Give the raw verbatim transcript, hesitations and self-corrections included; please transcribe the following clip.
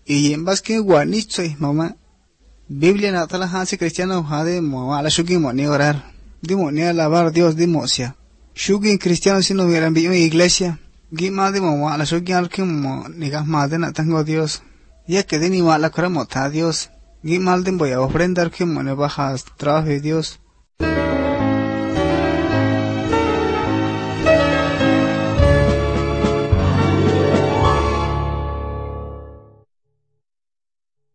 y en vas que guanichoy mamá Biblia na tala hansi cristiano hade mo ala shuki mo ni orar dimo ni alabar a Dios dimosia shuki cristiano si no hubieran vivido en iglesia gima de mo ala shuki al que mo ni gas más de na tengo Dios ya que de ni mala cora mo ta Dios gimal de voy a ofrendar que mo ne bajas trabajo de Dios